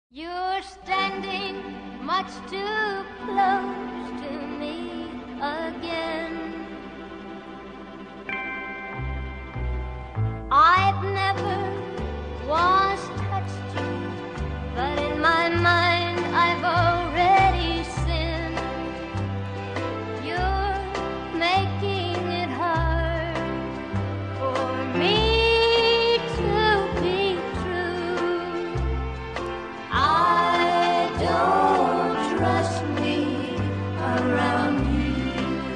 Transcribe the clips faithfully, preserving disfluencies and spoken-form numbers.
You're standing much too close to me again. I've never once touched you, but in my mind I've already sinned. You're making it hard for me to be true. I don't trust me around you.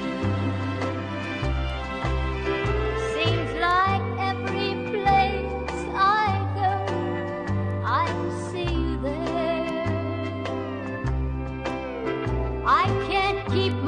Seems like every place I go, I see you there. I can't keep